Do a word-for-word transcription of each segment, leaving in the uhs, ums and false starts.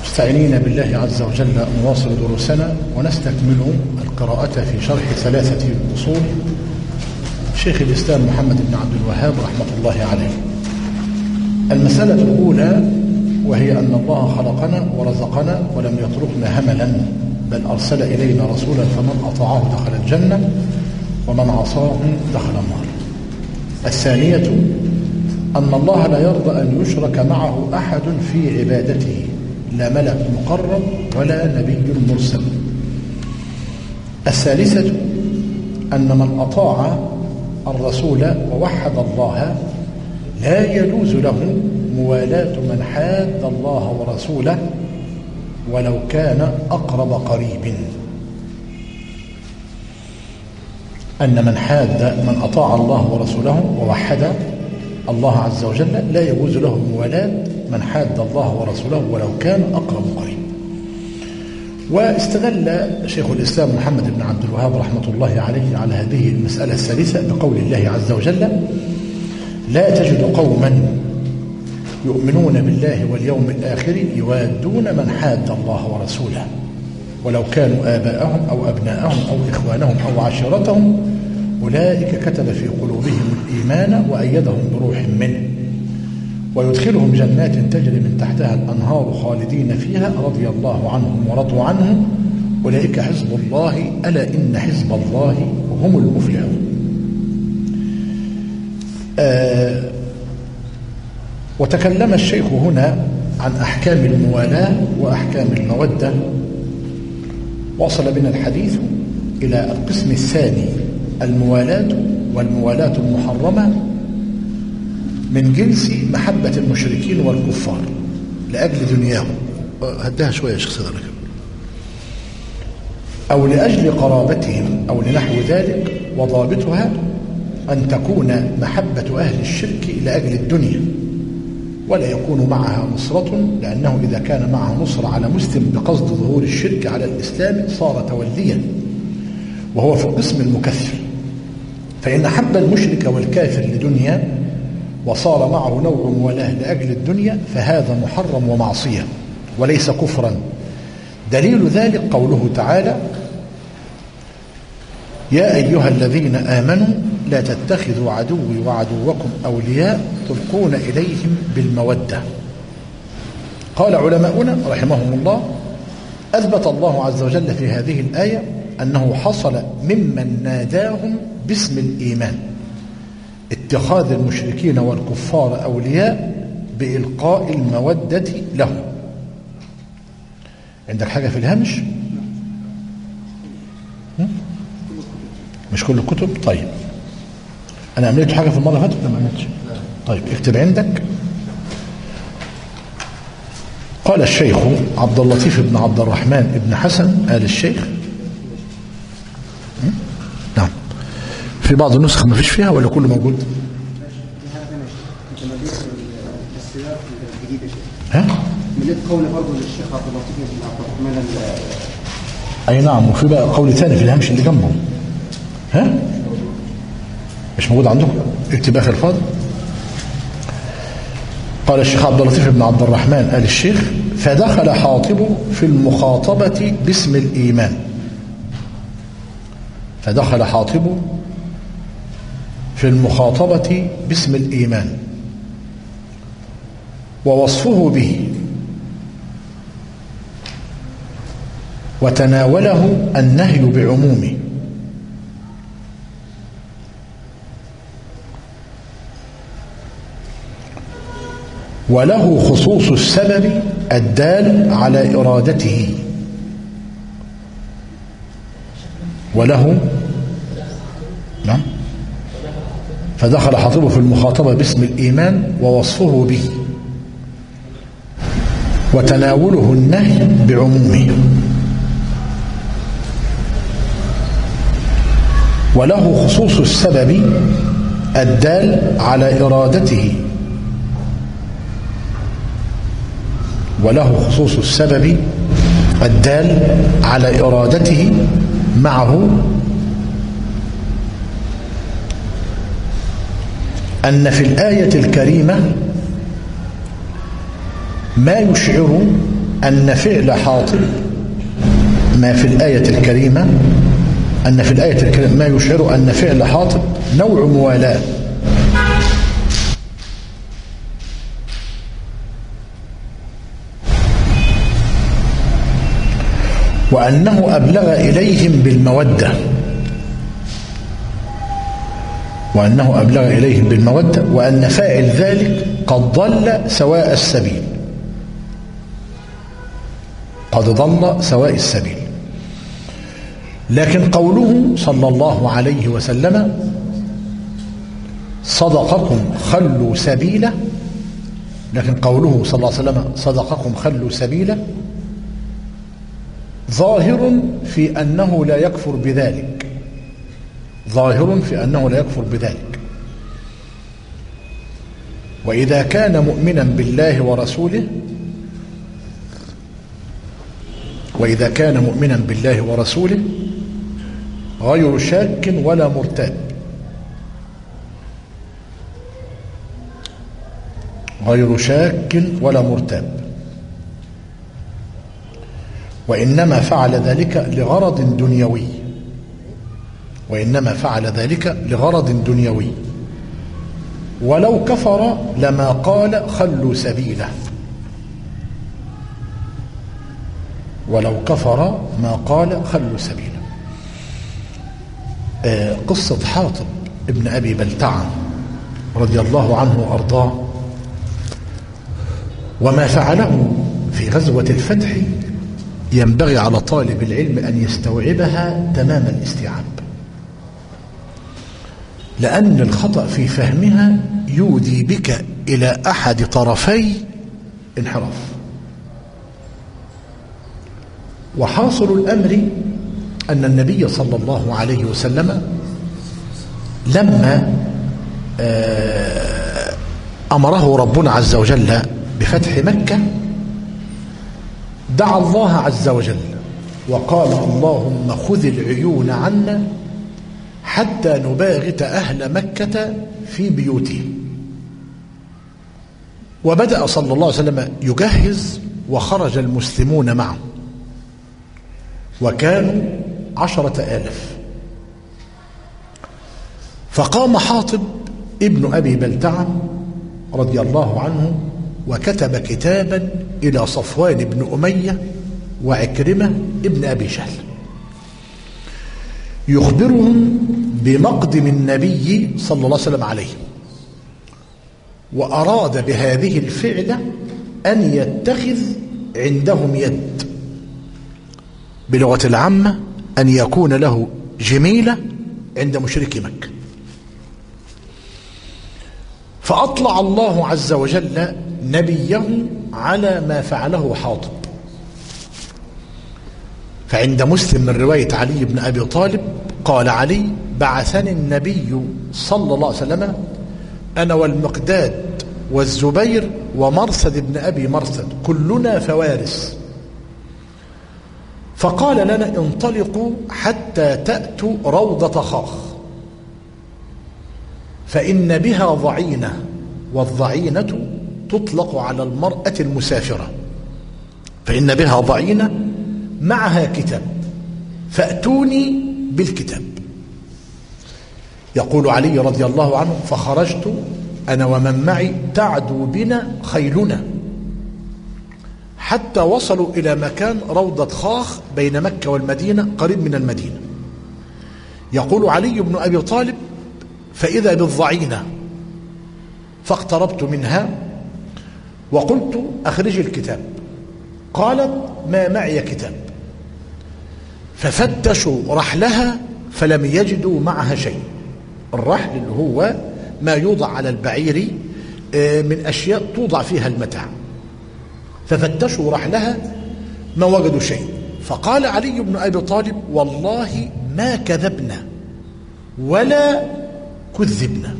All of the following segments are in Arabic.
مستعينين بالله عز وجل نواصل دروسنا ونستكمل القراءة في شرح ثلاثة أصول شيخ الإسلام محمد بن عبد الوهاب رحمة الله عليه. المسألة الأولى وهي أن الله خلقنا ورزقنا ولم يتركنا هملا، بل أرسل إلينا رسولا فمن أطاعه دخل الجنة ومن عصاه دخل النار. الثانية أن الله لا يرضى أن يشرك معه أحد في عبادته، لا ملك مقرب ولا نبي مرسل. الثالثة أن من أطاع الرسول ووحد الله لا يجوز له موالاة من حاد الله ورسوله ولو كان أقرب قريب. أن من حاد من أطاع الله ورسوله ووحد الله عز وجل لا يجوز له موالاة من حاد الله ورسوله ولو كان أقرب قريب. واستدل شيخ الإسلام محمد بن عبد الوهاب رحمة الله عليه على هذه المسألة الثالثة بقول الله عز وجل: لا تجد قوما يؤمنون بالله واليوم الآخر يوادون من حاد الله ورسوله ولو كانوا آباءهم أو أبناءهم أو إخوانهم أو عشيرتهم أولئك كتب في قلوبهم الإيمان وأيدهم بروح منه ويدخلهم جنات تجري من تحتها الأنهار خالدين فيها رضي الله عنهم ورضوا عنه أولئك حزب الله ألا إن حزب الله هم المفلحون. آه وتكلم الشيخ هنا عن أحكام الموالاة وأحكام المودة. وصل بنا الحديث إلى القسم الثاني: الموالاة والموالاة المحرمة من جنس محبة المشركين والكفار لأجل دنياهم. هدها شوية يا شيخ صدرك. أو لأجل قرابتهم أو لنحو ذلك. وضابطها أن تكون محبة أهل الشرك لأجل الدنيا ولا يكون معها نصرة، لأنه إذا كان معه نصر على مسلم بقصد ظهور الشرك على الإسلام صار توليا وهو في القسم المكثر. فإن حب المشرك والكافر لدنيا وصار معه نوع موالاه لأجل الدنيا فهذا محرم ومعصية وليس كفرا. دليل ذلك قوله تعالى: يا أيها الذين آمنوا لا تتخذوا عدوي وعدوكم أولياء تلقون إليهم بالمودة. قال علماؤنا رحمهم الله: أثبت الله عز وجل في هذه الآية أنه حصل ممن ناداهم باسم الإيمان اتخاذ المشركين والكفار أولياء بإلقاء المودة لهم. عندك حاجة في الهامش؟ مش كل الكتب؟ طيب أنا عملت حاجة في المرة اللي فاتت ولا ما عملتش؟ طيب اكتب عندك. قال الشيخ عبد اللطيف بن عبد الرحمن بن حسن آل الشيخ. نعم. في بعض النسخ ما فيش فيها ولا كله موجود؟ ها؟ مليت قول برضه للشيخ عبد اللطيف بن عبد الرحمن. أي نعم. وفي بقى قول ثاني في الهامش اللي جنبه. ها؟ مش موجود عندكم؟ اكتب آخر فاضل. قال الشيخ عبد اللطيف بن عبد الرحمن آل الشيخ: فدخل حاطب في المخاطبة باسم الإيمان. فدخل حاطب في المخاطبة باسم الإيمان ووصفه به وتناوله النهي بعمومه وله خصوص السبب الدال على إرادته وله نعم. فدخل حاطبه في المخاطبة باسم الإيمان ووصفه به وتناوله النهي بعمومه وله خصوص السبب الدال على إرادته وله خصوص السبب الدال على إرادته معه أن في الآية الكريمة ما يشعر أن فعل حاطب ما في الآية الكريمة أن في الآية الكريمة ما يشعر أن فعل حاطب نوع موالاة، وأنه أبلغ إليهم بالمودة وأنه أبلغ إليهم بالمودة وأن فاعل ذلك قد ضل سواء السبيل قد ضل سواء السبيل. لكن قوله صلى الله عليه وسلم صدقكم خلوا سبيله لكن قوله صلى الله عليه وسلم صدقكم خلوا سبيله ظاهر في أنه لا يكفر بذلك ظاهر في أنه لا يكفر بذلك. وإذا كان مؤمنا بالله ورسوله وإذا كان مؤمنا بالله ورسوله غير شاك ولا مرتاب غير شاك ولا مرتاب وإنما فعل ذلك لغرض دنيوي وإنما فعل ذلك لغرض دنيوي ولو كفر لما قال خلوا سبيله ولو كفر ما قال خلوا سبيله. آه قصة حاطب ابن أبي بلتعة رضي الله عنه وأرضاه وما فعله في غزوة الفتح ينبغي على طالب العلم أن يستوعبها تمام الاستيعاب، لأن الخطأ في فهمها يودي بك إلى أحد طرفي انحراف. وحاصل الأمر أن النبي صلى الله عليه وسلم لما أمره ربنا عز وجل بفتح مكة دعا الله عز وجل وقال اللهم خذ العيون عنا حتى نباغت أهل مكة في بيوتهم. وبدأ صلى الله عليه وسلم يجهز وخرج المسلمون معه وكانوا عشرة آلاف. فقام حاطب ابن أبي بلتعة رضي الله عنه وكتب كتابا إلى صفوان بن أمية وعكرمة ابن أبي جهل يخبرهم بمقدم النبي صلى الله عليه وسلم عليهم، وأراد بهذه الفعلة أن يتخذ عندهم يد، بلغة العامة أن يكون له جميلة عند مشركي مكة. فأطلع الله عز وجل نبيه على ما فعله حاطب. فعند مسلم من رواية علي بن أبي طالب قال علي بعثني النبي صلى الله عليه وسلم أنا والمقداد والزبير ومرثد بن أبي مرثد كلنا فوارس، فقال لنا انطلقوا حتى تأتوا روضة خاخ فإن بها ضعينة، والضعينة تطلق على المرأة المسافرة، فإن بها ضعينة معها كتاب فأتوني بالكتاب. يقول علي رضي الله عنه فخرجت أنا ومن معي تعدو بنا خيلنا حتى وصلوا إلى مكان روضة خاخ بين مكة والمدينة قريب من المدينة. يقول علي بن أبي طالب فإذا بالضعينة فاقتربت منها وقلت أخرج الكتاب، قالت ما معي كتاب، ففتشوا رحلها فلم يجدوا معها شيء. الرحل اللي هو ما يوضع على البعير من أشياء توضع فيها المتاع، ففتشوا رحلها ما وجدوا شيء. فقال علي بن أبي طالب والله ما كذبنا ولا كذبنا.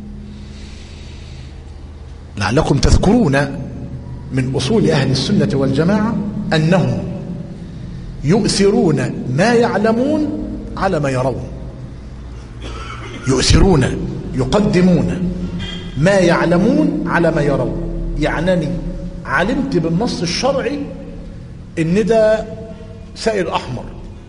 لعلكم تذكرون من أصول أهل السنة والجماعة أنهم يؤثرون ما يعلمون على ما يرون، يؤثرون يقدمون ما يعلمون على ما يرون. يعنني علمت بالنص الشرعي إن ده سائل أحمر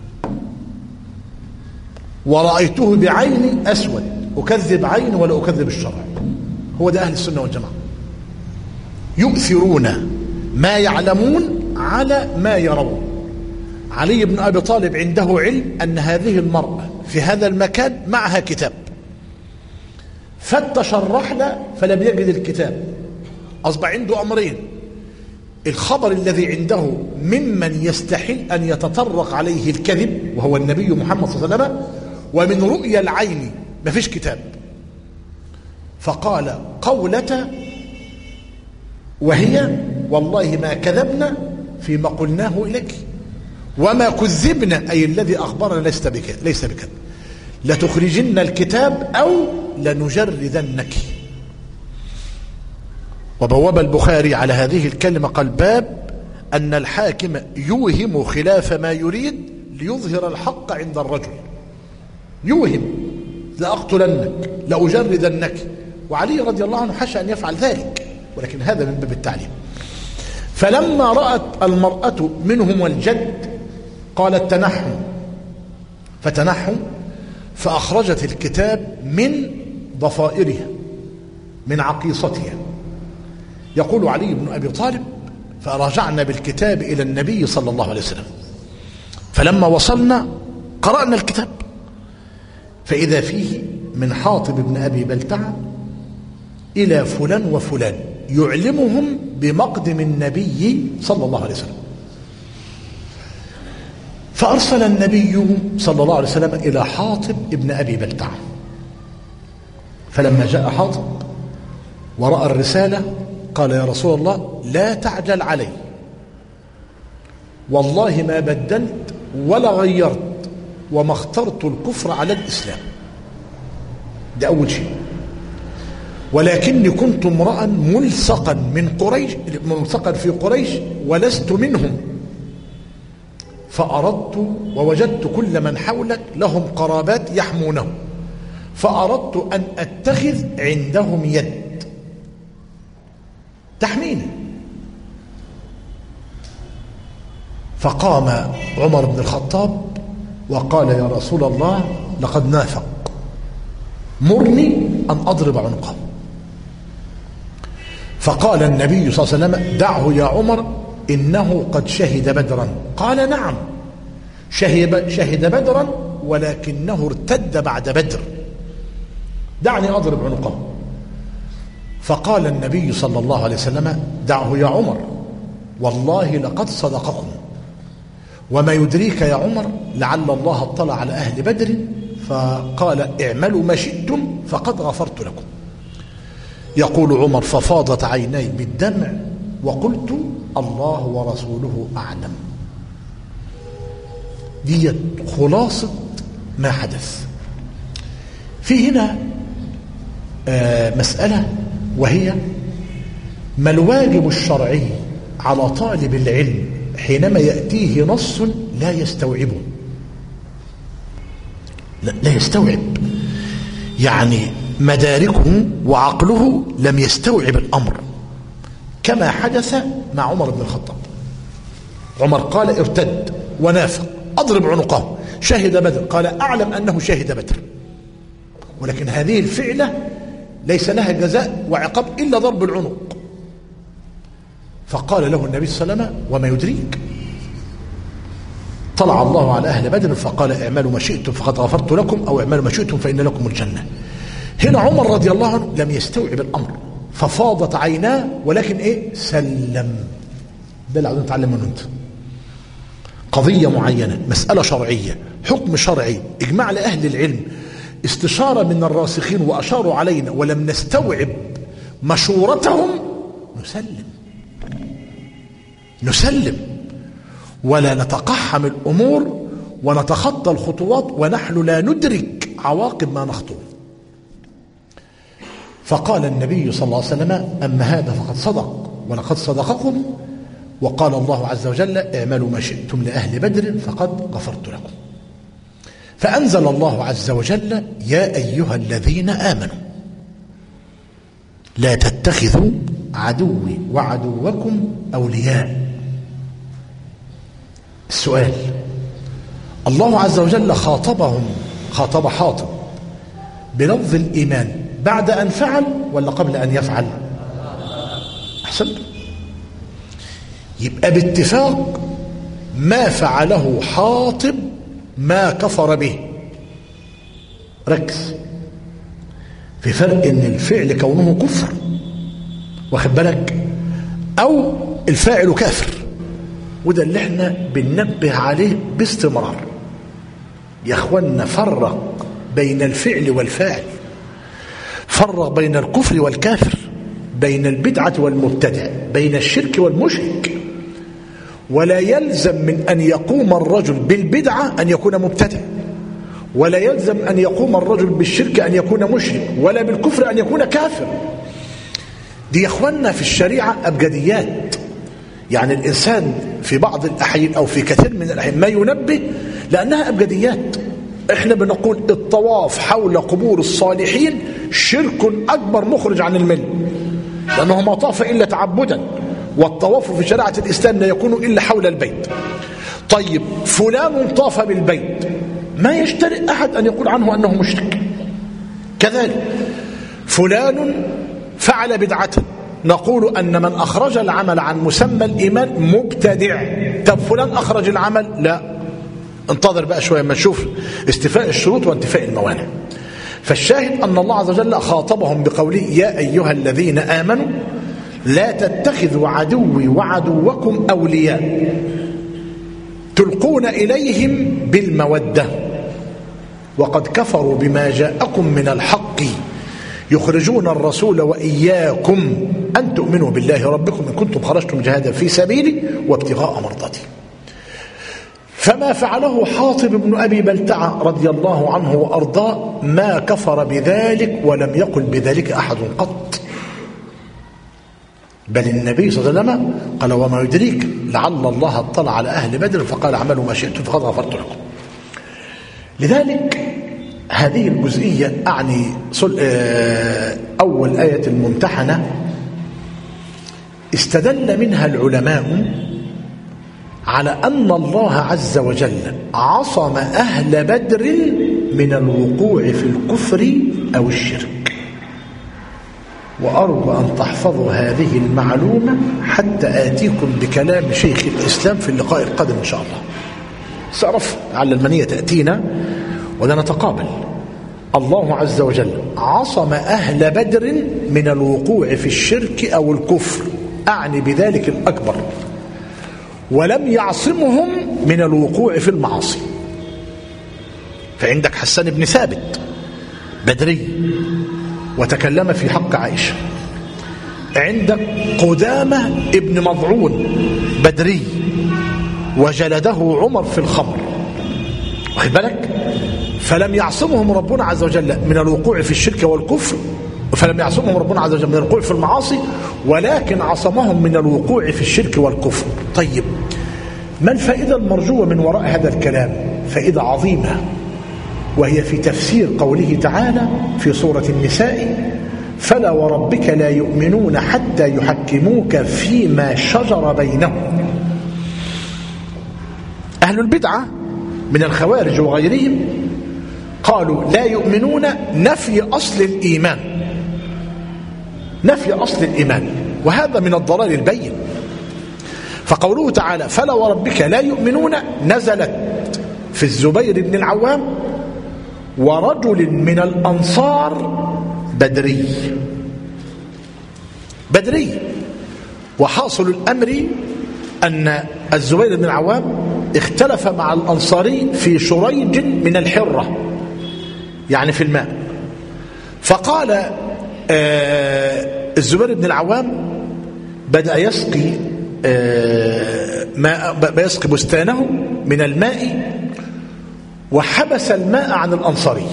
ورأيته بعيني أسود، أكذب عين ولا أكذب الشرع. هو ده أهل السنة والجماعة، يؤثرون ما يعلمون على ما يرون. علي بن أبي طالب عنده علم أن هذه المرأة في هذا المكان معها كتاب، فتش الرحلة فلم يجد الكتاب، أصبح عنده أمرين: الخبر الذي عنده ممن يستحيل أن يتطرق عليه الكذب وهو النبي محمد صلى الله عليه وسلم، ومن رؤيا العين ما فيش كتاب. فقال قولة وهي: والله ما كذبنا فيما قلناه إليك وما كذبنا، أي الذي أخبرنا ليس بك ليس بك لتخرجن الكتاب أو لنجردنك. وبواب البخاري على هذه الكلمة قال: باب أن الحاكم يوهم خلاف ما يريد ليظهر الحق عند الرجل. يوهم: لأقتلنك، لأجردنك. وعلي رضي الله عنه حاشا أن يفعل ذلك، ولكن هذا من باب التعليم. فلما رأت المرأة منهم الجد قالت: تنحوا. فتنحوا فأخرجت الكتاب من ضفائرها، من عقيصتها. يقول علي بن أبي طالب: فرجعنا بالكتاب إلى النبي صلى الله عليه وسلم، فلما وصلنا قرأنا الكتاب فإذا فيه من حاطب بن أبي بلتعة إلى فلان وفلان يعلمهم بمقدم النبي صلى الله عليه وسلم. فأرسل النبي صلى الله عليه وسلم إلى حاطب ابن أبي بلتعة، فلما جاء حاطب ورأى الرسالة قال: يا رسول الله لا تعجل علي، والله ما بدلت ولا غيرت وما اخترت الكفر على الإسلام. ده أول شيء. ولكني كنت امرأ ملصقا من قريش، ملصقا في قريش ولست منهم، فأردت ووجدت كل من حولك لهم قرابات يحمونه، فأردت أن أتخذ عندهم يد تحميني. فقام عمر بن الخطاب وقال: يا رسول الله لقد نافق، مرني أن أضرب عنقه. فقال النبي صلى الله عليه وسلم: دعه يا عمر إنه قد شهد بدرا. قال: نعم شهد, شهد بدرا ولكنه ارتد بعد بدر، دعني أضرب عنقه. فقال النبي صلى الله عليه وسلم: دعه يا عمر، والله لقد صدقكم، وما يدريك يا عمر لعل الله اطلع على أهل بدر فقال: اعملوا ما شئتم فقد غفرت لكم. يقول عمر: ففاضت عيني بالدمع وقلت: الله ورسوله أعلم. دي خلاصة ما حدث. في هنا آه مسألة، وهي ما الواجب الشرعي على طالب العلم حينما يأتيه نص لا يستوعبه، لا, لا يستوعب، يعني مداركه وعقله لم يستوعب الأمر، كما حدث مع عمر بن الخطاب. عمر قال: ارتد ونافق، أضرب عنقه. شهد بدر، قال: أعلم أنه شهد بدر، ولكن هذه الفعلة ليس لها جزاء وعقاب إلا ضرب العنق. فقال له النبي صلى الله عليه وسلم: وما يدريك، طلع الله على أهل بدر فقال: اعملوا ما شئتم فقد غفرت لكم، أو اعملوا ما شئتم فإن لكم الجنة. هنا عمر رضي الله عنه لم يستوعب الأمر، ففاضت عيناه، ولكن إيه؟ سلم. ده اللي عاوزين نتعلم منه. أنت قضية معينة، مسألة شرعية، حكم شرعي، إجماع لأهل العلم، استشارة من الراسخين وأشاروا علينا ولم نستوعب مشورتهم، نسلم نسلم ولا نتقحم الأمور ونتخطى الخطوات ونحن لا ندرك عواقب ما نخطو. فقال النبي صلى الله عليه وسلم: أما هذا فقد صدق ولقد صدقكم، وقال الله عز وجل: اعملوا ما شئتم لأهل بدر فقد غفرت لكم. فأنزل الله عز وجل: يا أيها الذين آمنوا لا تتخذوا عدوي وعدوكم أولياء. السؤال: الله عز وجل خاطبهم خاطب حاطب بلفظ الإيمان بعد أن فعل ولا قبل أن يفعل؟ أحسنت. يبقى باتفاق ما فعله حاطب ما كفر به. ركز في فرق ان الفعل كونه كفر، واخد بالك، او الفاعل كافر، وده اللي احنا بننبه عليه باستمرار. يا اخوانا فرق بين الفعل والفاعل، فرق بين الكفر والكافر، بين البدعة والمبتدع، بين الشرك والمشرك. ولا يلزم من أن يقوم الرجل بالبدعة أن يكون مبتدع، ولا يلزم أن يقوم الرجل بالشرك أن يكون مشرك، ولا بالكفر أن يكون كافر. دي يا اخوانا في الشريعة أبجديات. يعني الإنسان في بعض الأحيان أو في كثير من الأحيان ما ينبه لأنها أبجديات. احنا بنقول الطواف حول قبور الصالحين شرك أكبر مخرج عن الملة، لأنه ما طاف إلا تعبدا، والطواف في شريعة الإسلام لا يكون إلا حول البيت. طيب فلان طاف بالبيت، ما يشترئ أحد أن يقول عنه أنه مشرك. كذلك فلان فعل بدعة، نقول أن من أخرج العمل عن مسمى الإيمان مبتدع. طب فلان أخرج العمل، لا، انتظر بقى شوية ما نشوف استيفاء الشروط وانتفاء الموانع. فالشاهد أن الله عز وجل خاطبهم بقوله: يا أيها الذين آمنوا لا تتخذوا عدوي وعدوكم أولياء تلقون إليهم بالمودة وقد كفروا بما جاءكم من الحق يخرجون الرسول وإياكم أن تؤمنوا بالله ربكم إن كنتم خرجتم جهادا في سبيلي وابتغاء مرضاتي. فما فعله حاطب بن أبي بلتعة رضي الله عنه وأرضاه ما كفر بذلك ولم يقل بذلك أحد قط، بل النبي صلى الله عليه وسلم قال: وما يدريك لعل الله اطلع على أهل بدر فقال اعملوا ما شئتم فقد غفرت لكم. لذلك هذه الجزئية أعني أول آية الممتحنة استدل منها العلماء على أن الله عز وجل عصم أهل بدر من الوقوع في الكفر أو الشرك. وأرجو أن تحفظوا هذه المعلومة حتى آتيكم بكلام شيخ الإسلام في اللقاء القادم إن شاء الله. سأعرف على المنية تأتينا ولا نتقابل. الله عز وجل عصم أهل بدر من الوقوع في الشرك أو الكفر، أعني بذلك الأكبر، ولم يعصمهم من الوقوع في المعاصي. فعندك حسان بن ثابت بدري وتكلم في حق عائشة، عندك قدامة ابن مضعون بدري وجلده عمر في الخمر، واخد بالك؟ فلم يعصمهم ربنا عز وجل من الوقوع في الشرك والكفر، فلم يعصمهم ربنا عز وجل من الوقوع في المعاصي، ولكن عصمهم من الوقوع في الشرك والكفر. طيب ما الفائدة المرجوة من وراء هذا الكلام؟ فائدة عظيمة، وهي في تفسير قوله تعالى في سورة النساء: فلا وربك لا يؤمنون حتى يحكموك فيما شجر بينهم. أهل البدعة من الخوارج وغيرهم قالوا لا يؤمنون نفي أصل الإيمان، نفي أصل الإيمان، وهذا من الضلال البين. فقوله تعالى فلا وربك لا يؤمنون نزلت في الزبير بن العوام ورجل من الأنصار بدري بدري وحاصل الأمر أن الزبير بن العوام اختلف مع الأنصاري في شريج من الحرة، يعني في الماء. فقال آه الزبير بن العوام بدأ يسقي آه ما يسقي بستانه من الماء وحبس الماء عن الأنصاري،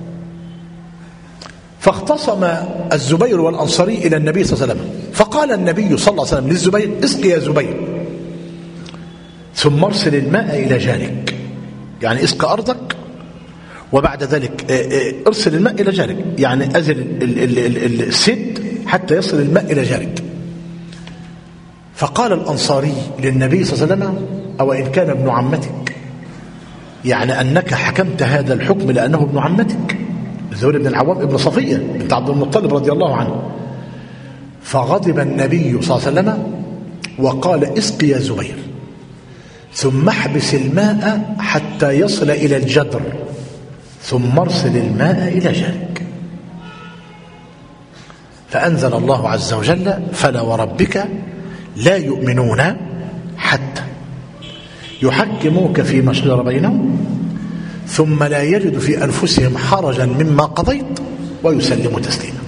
فاختصم الزبير والأنصاري إلى النبي صلى الله عليه وسلم، فقال النبي صلى الله عليه وسلم للزبير: اسقي يا زبير ثم ارسل الماء إلى جارك، يعني اسقى أرضك وبعد ذلك ارسل الماء إلى جارك، يعني أزل السد حتى يصل الماء إلى جارك. فقال الأنصاري للنبي صلى الله عليه وسلم: أو إن كان ابن عمتك، يعني أنك حكمت هذا الحكم لأنه ابن عمتك. الزبير بن العوام ابن صفية بنت عبد المطلب رضي الله عنه. فغضب النبي صلى الله عليه وسلم وقال: اسق يا زبير، ثم احبس الماء حتى يصل إلى الجدر، ثم ارسل الماء إلى جارك. فأنزل الله عز وجل: فلا وربك لا يؤمنون حتى يحكموك فيما شجر بينهم ثم لا يجد في أنفسهم حرجا مما قضيت ويسلموا تسليما.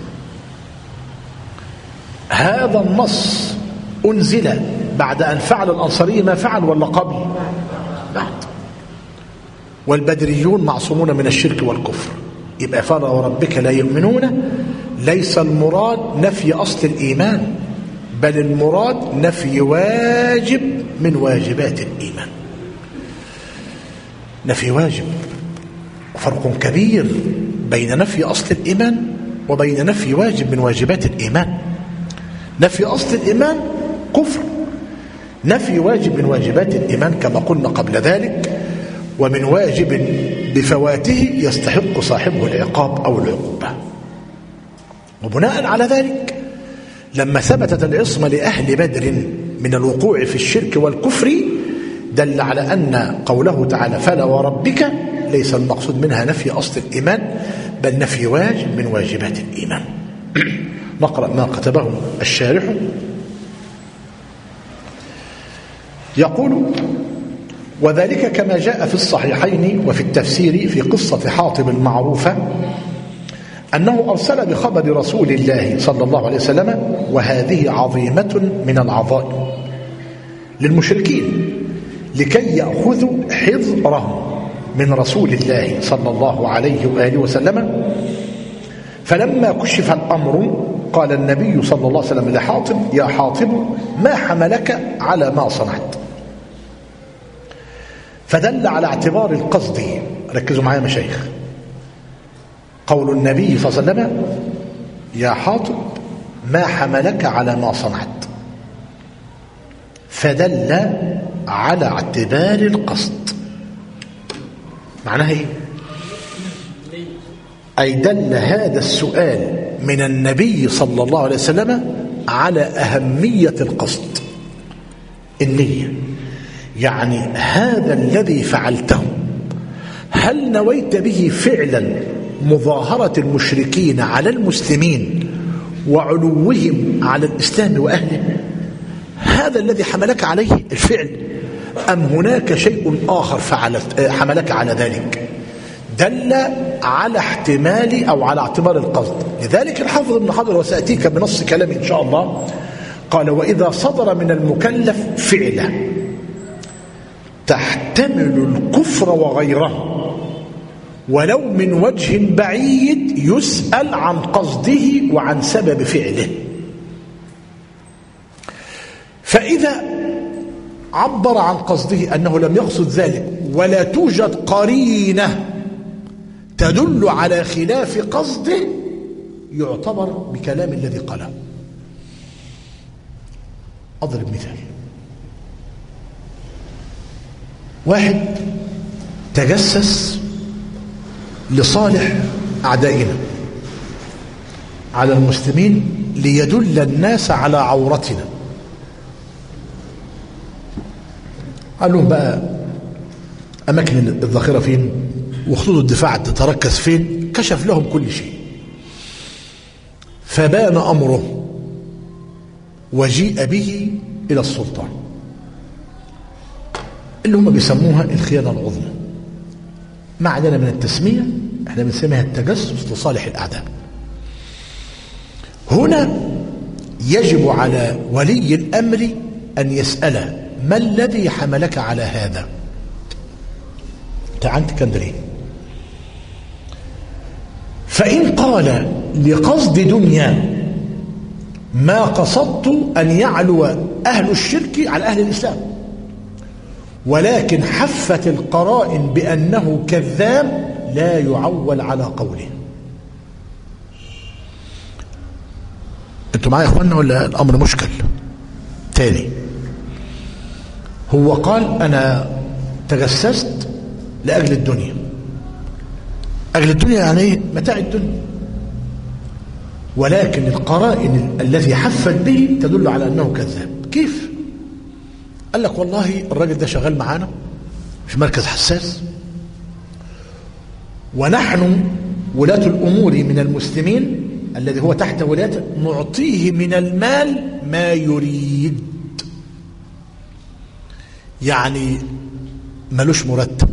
هذا النص أنزل بعد أن فعل الأنصاري ما فعل ولا قبل؟ بعد. والبدريون معصومون من الشرك والكفر. يبقى فلا وربك لا يؤمنون ليس المراد نفي أصل الإيمان، بل المراد نفي واجب من واجبات الإيمان. نفي واجب. فرق كبير بين نفي أصل الإيمان وبين نفي واجب من واجبات الإيمان. نفي أصل الإيمان كفر، نفي واجب من واجبات الإيمان كما قلنا قبل ذلك، ومن واجب بفواته يستحق صاحبه العقاب أو العقوبة. وبناء على ذلك لما ثبتت العصمة لأهل بدر من الوقوع في الشرك والكفر دل على أن قوله تعالى: فلا وربك ليس المقصود منها نفي أصل الإيمان، بل نفي واجب من واجبات الإيمان. نقرأ ما كتبه الشارح. يقول: وذلك كما جاء في الصحيحين وفي التفسير في قصة حاطب المعروفة أنه أرسل بخبر رسول الله صلى الله عليه وسلم، وهذه عظيمة من العظائم للمشركين، لكي يأخذوا حذرهم من رسول الله صلى الله عليه وآله وسلم. فلما كشف الأمر قال النبي صلى الله عليه وسلم لحاطب: يا حاطب، ما حملك على ما صنعت؟ فدل على اعتبار القصد. ركزوا معايا مشايخ. قول النبي صلى الله عليه وسلم: يا حاطب، ما حملك على ما صنعت، فدل على اعتبار القصد. معناها ايه؟ أي دل هذا السؤال من النبي صلى الله عليه وسلم على أهمية القصد، النية. يعني هذا الذي فعلته هل نويت به فعلا مظاهرة المشركين على المسلمين وعلوهم على الإسلام وأهله؟ هذا الذي حملك عليه الفعل، أم هناك شيء آخر فعلت حملك على ذلك؟ دل على احتمال أو على اعتبار القصد. لذلك الحافظ ابن حجر، وسأتيك بنص كلامه إن شاء الله، قال: وإذا صدر من المكلف فعله تحتمل الكفر وغيره ولو من وجه بعيد يسأل عن قصده وعن سبب فعله. فإذا عبر عن قصده أنه لم يقصد ذلك ولا توجد قرينة تدل على خلاف قصده، يعتبر بكلام الذي قاله. أضرب مثال: واحد تجسس لصالح أعدائنا على المسلمين ليدل الناس على عورتنا. قال لهم بقى أماكن الذخيرة فين وخطوط الدفاع تتركز فين، كشف لهم كل شيء. فبان أمره وجيء به إلى السلطان، اللي هم بيسموها الخيانة العظمى. ما علينا من التسمية، احنا بنسميها التجسس لصالح الأعداء. هنا يجب على ولي الأمر أن يسأل: ما الذي حملك على هذا؟ تعال تكندري. فإن قال: لقصد دنيا، ما قصدت أن يعلو أهل الشرك على أهل الإسلام، ولكن حفت القرائن بأنه كذاب، لا يعول على قوله. انتوا معايا يا اخوانا ولا الأمر مشكل؟ تاني. هو قال أنا تجسست لأجل الدنيا. أجل الدنيا يعني ايه؟ متاع الدنيا. ولكن القرائن الذي حفت به تدل على أنه كذاب. كيف؟ قال لك والله الراجل ده شغال معانا في مركز حساس، ونحن ولاة الأمور من المسلمين الذي هو تحت ولايته نعطيه من المال ما يريد. يعني ملوش مرتب.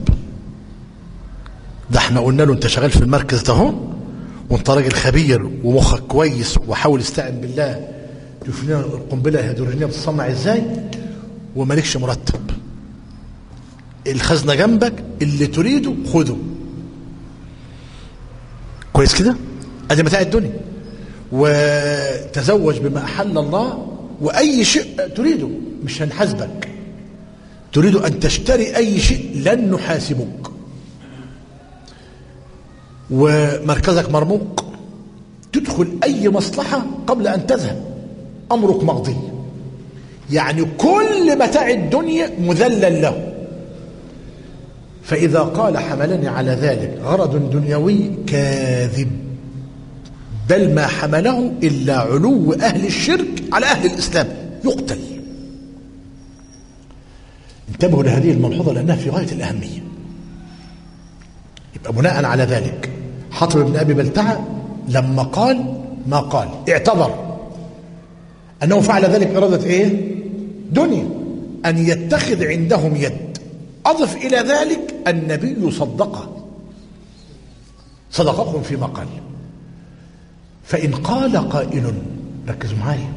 ده احنا قلنا له انت شغال في المركز ده اهو، وانت راجل خبير ومخك كويس، وحاول استعن بالله تشوف لنا القنبله الهيدروجينيه بتصنع ازاي، ومالكش مرتب. الخزنه جنبك، اللي تريده خده. كويس كده؟ ادي متاع الدنيا. وتزوج بما احل الله، واي شيء تريده مش هنحاسبك. تريد ان تشتري اي شيء لن نحاسبك. ومركزك مرموق، تدخل اي مصلحه قبل ان تذهب امرك مقضي. يعني كل متاع الدنيا مذلل له. فاذا قال حملني على ذلك غرض دنيوي كاذب، بل ما حمله الا علو اهل الشرك على اهل الاسلام، يقتل. انتبهوا لهذه الملحوظه لانها في غايه الاهميه. يبقى بناء على ذلك حاطب بن ابي بلتعه لما قال ما قال اعتبر انه فعل ذلك اراده ايه؟ دنيا، ان يتخذ عندهم يد. اضف الى ذلك النبي صدقه، صدقكم فيما قال. فان قال قائل، ركزوا معايا،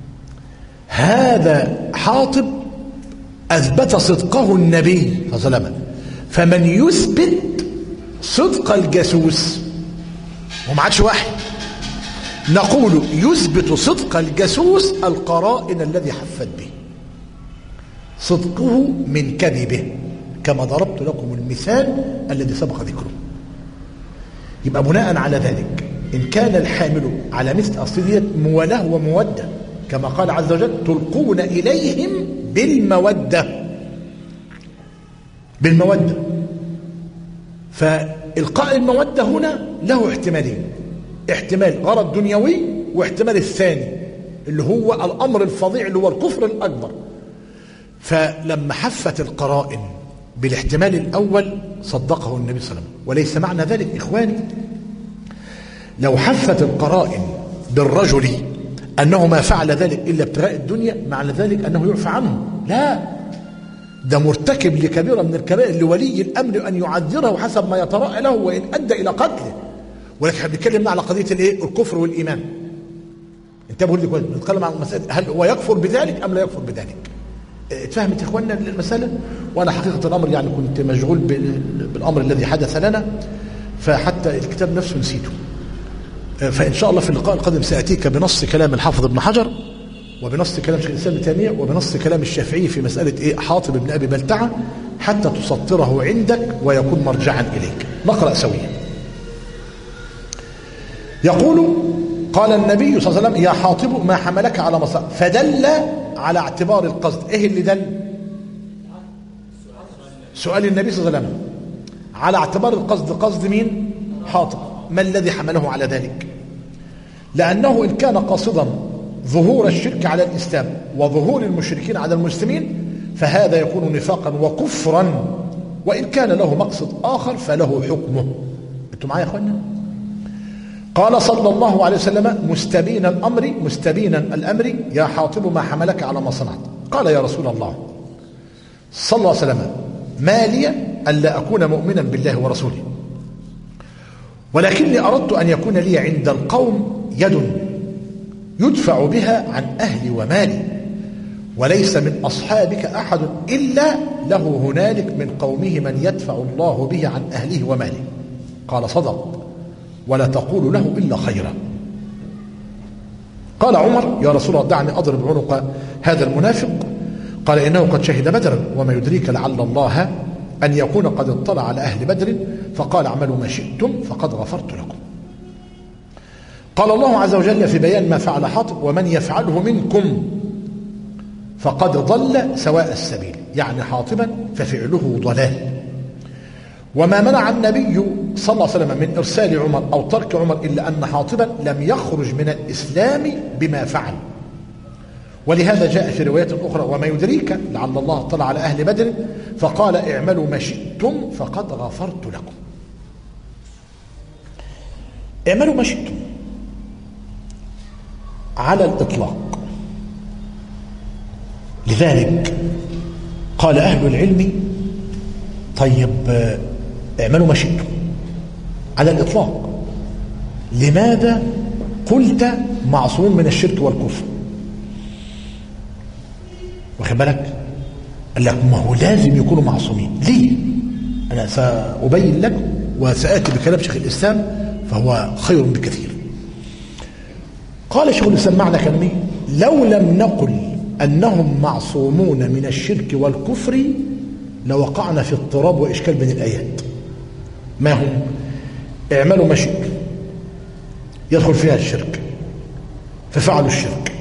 هذا حاطب اثبت صدقه النبي صلى الله عليه وسلم، فمن يثبت صدق الجاسوس، وما عادش واحد، نقول يثبت صدق الجاسوس القرائن الذي حفت به صدقه من كذبه، كما ضربت لكم المثال الذي سبق ذكره. يبقى بناء على ذلك إن كان الحامل على مثل أصل ديت موالاه ومودة، كما قال عز وجل تلقون إليهم بالمودة، بالمودة. فإلقاء المودة هنا له احتمالين، احتمال غرض دنيوي، واحتمال الثاني اللي هو الأمر الفظيع اللي هو الكفر الأكبر. فلما حفت القرائن بالاحتمال الأول صدقه النبي صلى الله عليه وسلم. وليس معنى ذلك إخواني لو حفت القرائن بالرجل أنه ما فعل ذلك إلا ابتغاء الدنيا، معنى ذلك أنه يعفى عنه. لا، ده مرتكب لكبيرة من الكبائر لولي الأمر أن يعذره حسب ما يتراءى له، وإن أدى إلى قتله. ولكن احنا بنتكلم على قضية الإيه؟ الكفر والإيمان. انتبهوا لي كويس، بنتكلم عن مسألة هل هو يكفر بذلك أم لا يكفر بذلك. اتفهمت يا اخوانا المسألة؟ وأنا حقيقة الأمر يعني كنت مشغول بالأمر الذي حدث لنا، فحتى الكتاب نفسه نسيته. فإن شاء الله في اللقاء القادم سأتيك بنص كلام الحافظ ابن حجر، وبنص كلام شيخ الإسلام ابن تيمية، وبنص كلام الشافعي في مسألة إيه؟ حاطب بن أبي بلتعة، حتى تسطره عندك ويكون مرجعا إليك. نقرأ سويا. يقول قال النبي صلى الله عليه وسلم يا حاطب ما حملك على مصائب، فدل على اعتبار القصد. ايه اللي دل؟ سؤال النبي صلى الله عليه وسلم على اعتبار القصد. قصد مين؟ حاطب. ما الذي حمله على ذلك؟ لأنه إن كان قاصدا ظهور الشرك على الإسلام وظهور المشركين على المسلمين فهذا يكون نفاقا وكفرا، وإن كان له مقصد آخر فله حكمه. انتم معايا يا اخوانا؟ قال صلى الله عليه وسلم مستبينا الأمر مستبينا الأمر يا حاطب ما حملك على ما صنعت. قال يا رسول الله صلى الله عليه وسلم ما لي ألا أكون مؤمنا بالله ورسوله، ولكني أردت أن يكون لي عند القوم يد يدفع بها عن أهلي ومالي، وليس من أصحابك أحد إلا له هنالك من قومه من يدفع الله به عن أهله وماله. قال صدق، ولا تقول له إلا خيرا. قال عمر يا رسول الله دعني أضرب عنق هذا المنافق. قال إنه قد شهد بدرا وما يدريك لعل الله أن يكون قد اطلع على أهل بدر فقال اعملوا ما شئتم فقد غفرت لكم. قال الله عز وجل في بيان ما فعل حاطب ومن يفعله منكم فقد ضل سواء السبيل، يعني حاطبا ففعله ضلال. وما منع النبي صلى الله عليه وسلم من إرسال عمر أو ترك عمر إلا أن حاطبا لم يخرج من الإسلام بما فعل. ولهذا جاء في روايات أخرى: وما يدريك لعل الله اطلع على أهل بدر فقال اعملوا ما شئتم فقد غفرت لكم. اعملوا ما شئتم على الإطلاق. لذلك قال أهل العلم: طيب اعملوا ما شئتم على الإطلاق، لماذا قلت معصوم من الشرك والكفر؟ واخد بالك؟ قال لك ما هو لازم يكونوا معصومين. ليه؟ أنا سأبين لك وسآتي بكلام شيخ الإسلام فهو خير بكثير. قال شيخ الإسلام معنى كلامه: لو لم نقل أنهم معصومون من الشرك والكفر لوقعنا في اضطراب وإشكال بين الآيات. ما هم؟ اعملوا ما شئتم يدخل فيها الشرك ففعلوا الشرك،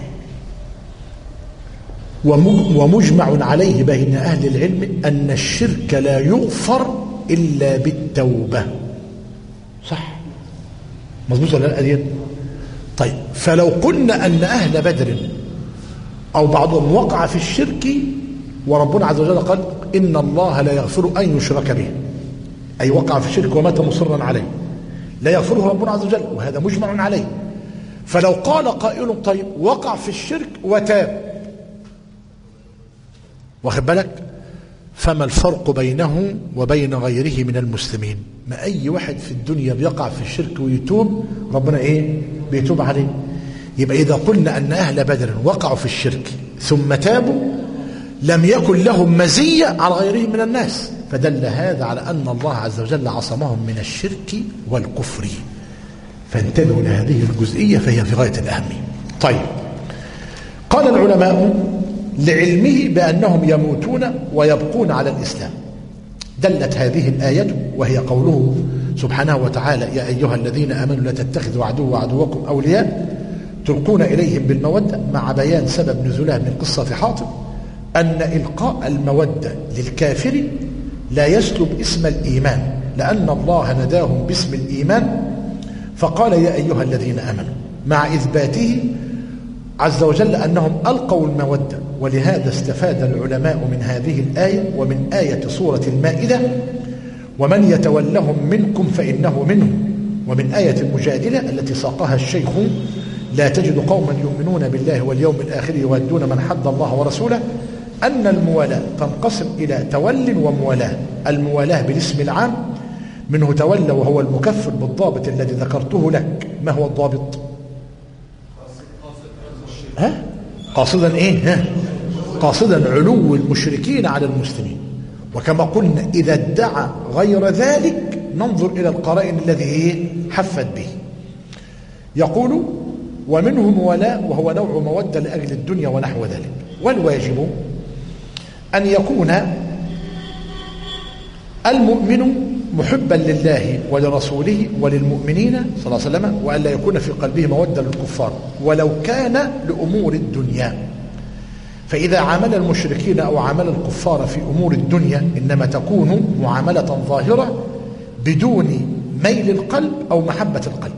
ومجمع عليه بين أهل العلم أن الشرك لا يغفر إلا بالتوبة. صح؟ مظبوط ولا لا دي؟ طيب فلو قلنا أن أهل بدر أو بعضهم وقع في الشرك وربنا عز وجل قال إن الله لا يغفر أن يشرك به، أي وقع في الشرك ومات مصرا عليه، لا يغفره ربنا عز وجل، وهذا مجمع عليه. فلو قال قائل: طيب وقع في الشرك وتاب، واخد بالك؟ فما الفرق بينه وبين غيره من المسلمين؟ ما أي واحد في الدنيا بيقع في الشرك ويتوب ربنا إيه؟ بيتوب عليه. يبقى إذا قلنا أن أهل بدر وقعوا في الشرك ثم تابوا لم يكن لهم مزية على غيرهم من الناس، فدل هذا على أن الله عز وجل عصمهم من الشرك والكفر. فانتبهوا لهذه الجزئية فهي في غاية الأهمية. طيب، قال العلماء: لعلمه بأنهم يموتون ويبقون على الإسلام. دلت هذه الآية وهي قوله سبحانه وتعالى: يا أيها الذين آمنوا لا تتخذوا عدو وعدوكم أولياء تلقون إليهم بالمودة، مع بيان سبب نزولها من قصة حاطب، أن إلقاء المودة للكافر لا يسلب اسم الإيمان، لأن الله نداهم باسم الإيمان فقال يا أيها الذين آمنوا، مع إثباته عز وجل أنهم ألقوا المودة. ولهذا استفاد العلماء من هذه الآية ومن آية سورة المائدة: ومن يتولهم منكم فإنه منهم، ومن آية المجادلة التي ساقها الشيخ: لا تجد قوما يؤمنون بالله واليوم الآخر يودون من حد الله ورسوله، أن الموالاة تنقسم إلى تول وموالاة. الموالاة بالاسم العام منه تولى وهو المكفر بالضابط الذي ذكرته لك. ما هو الضابط؟ ها؟ قاصدا إيه؟ ها؟ قاصدا علو المشركين على المسلمين. وكما قلنا إذا ادعى غير ذلك ننظر إلى القرائن الذي حفت به. يقول: ومنه موالاة وهو نوع مودة لأجل الدنيا ونحو ذلك. والواجب أن يكون المؤمن محبا لله ولرسوله وللمؤمنين صلى الله عليه وسلم، وأن لا يكون في قلبه مودة للكفار ولو كان لأمور الدنيا. فإذا عامل المشركين أو عامل الكفار في أمور الدنيا إنما تكون معاملة ظاهرة بدون ميل القلب أو محبة القلب.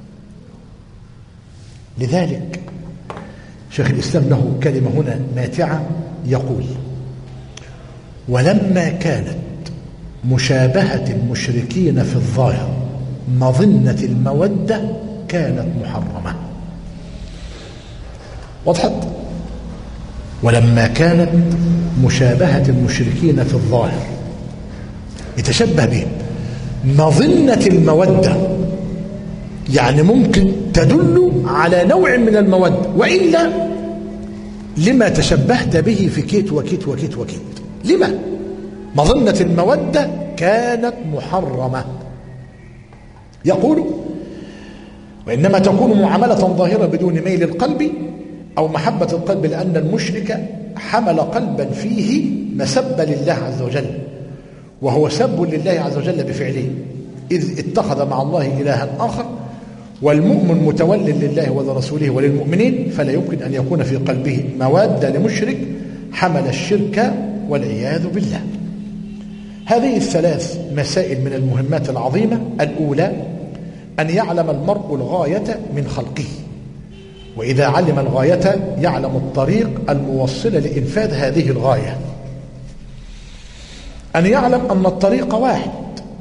لذلك شيخ الإسلام له كلمة هنا ماتعة يقول: ولما كانت مشابهة المشركين في الظاهر مظنة المودة كانت محرمة. وضحت؟ ولما كانت مشابهة المشركين في الظاهر يتشبه بهم مظنة المودة، يعني ممكن تدل على نوع من المودة، وإلا لما تشبهت به في كيت وكيت وكيت وكيت؟ لما؟ مظنة المودة كانت محرمة. يقول: وإنما تكون معاملة ظاهرة بدون ميل القلب أو محبة القلب، لأن المشرك حمل قلبا فيه مسبة لله عز وجل، وهو سب لله عز وجل بفعله، إذ اتخذ مع الله إلها آخر. والمؤمن متول لله ولرسوله وللمؤمنين، فلا يمكن أن يكون في قلبه مواد لمشرك حمل الشرك والعياذ بالله. هذه الثلاث مسائل من المهمات العظيمة. الأولى أن يعلم المرء الغاية من خلقه، وإذا علم الغاية يعلم الطريق الموصل لإنفاذ هذه الغاية. أن يعلم أن الطريق واحد،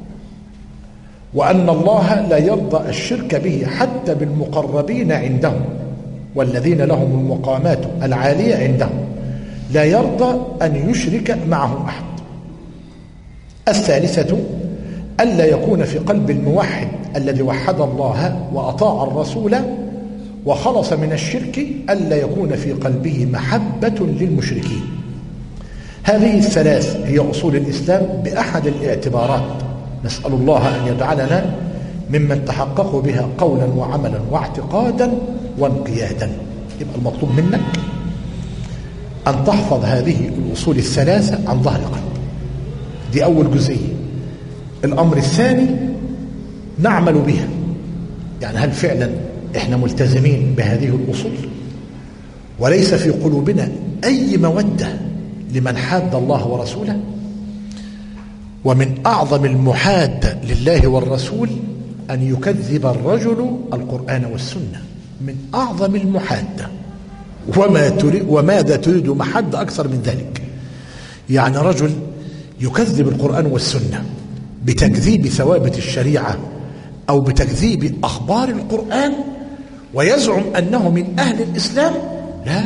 وأن الله لا يرضى الشرك به حتى بالمقربين عنده والذين لهم المقامات العالية عنده، لا يرضى أن يشرك معه أحد. الثالثة ألا يكون في قلب الموحد الذي وحد الله وأطاع الرسول وخلص من الشرك ألا يكون في قلبه محبة للمشركين. هذه الثلاث هي أصول الإسلام بأحد الاعتبارات. نسأل الله أن يجعلنا ممن تحققوا بها قولا وعملا واعتقادا وانقيادا. يبقى المطلوب منك أن تحفظ هذه الأصول الثلاثة عن ظهر قلب. دي أول جزئية. الأمر الثاني نعمل بها، يعني هل فعلا إحنا ملتزمين بهذه الأصول وليس في قلوبنا أي مودة لمن حاد الله ورسوله؟ ومن أعظم المحادة لله والرسول أن يكذب الرجل القرآن والسنة، من أعظم المحادة. وما تريد وماذا تريد محادة أكثر من ذلك؟ يعني رجل يكذب القرآن والسنة بتكذيب ثوابت الشريعة أو بتكذيب أخبار القرآن ويزعم أنه من أهل الإسلام؟ لا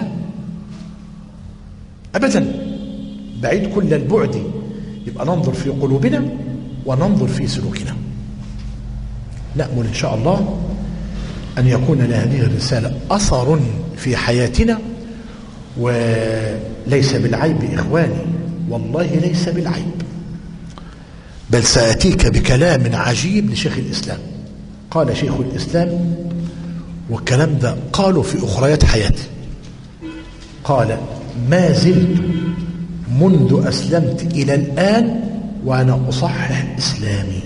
أبدا، بعيد كل البعد. يبقى ننظر في قلوبنا وننظر في سلوكنا. نأمل إن شاء الله أن يكون لهذه الرسالة أثر في حياتنا، وليس بالعيب إخواني، والله ليس بالعيب، بل سأتيك بكلام عجيب لشيخ الإسلام. قال شيخ الإسلام، والكلام ده قالوا في أخريات حياتي، قال: ما زلت منذ أسلمت إلى الآن وأنا أصحح إسلامي.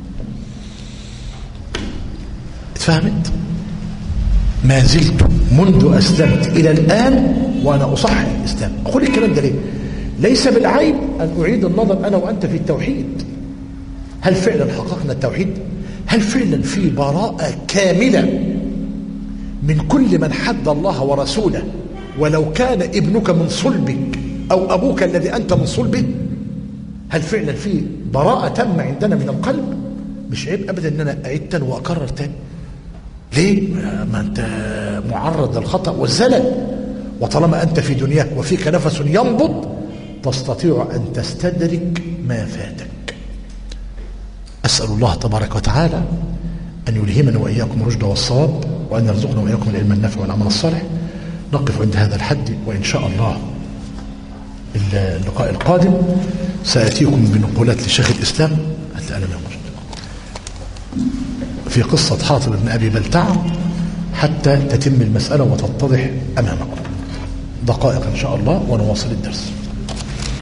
اتفهمت؟ ما زلت منذ أسلمت إلى الآن وأنا أصحح الإسلام. أقول الكلام ده ليه؟ ليس بالعيب أن أعيد النظر أنا وأنت في التوحيد. هل فعلا حققنا التوحيد؟ هل فعلا في براءة كاملة من كل من حد الله ورسوله ولو كان ابنك من صلبك أو أبوك الذي أنت من صلبه؟ هل فعلا في براءة تامة عندنا من القلب؟ مش عيب أبدا أن أنا أعيد تاني وأكرر تاني. ليه؟ ما أنت معرض للخطأ والزلل، وطالما أنت في دنياك وفيك نفس ينبض تستطيع أن تستدرك ما فاتك. أسأل الله تبارك وتعالى أن يلهمنا وإياكم الرشد والصواب، وأن يرزقنا وإياكم العلم النافع والعمل الصالح. نقف عند هذا الحد، وإن شاء الله اللقاء القادم سأتيكم بنقولات لشيخ الإسلام في قصة حاطب بن أبي بلتعة حتى تتم المسألة وتتضح أمامكم. دقائق إن شاء الله ونواصل الدرس.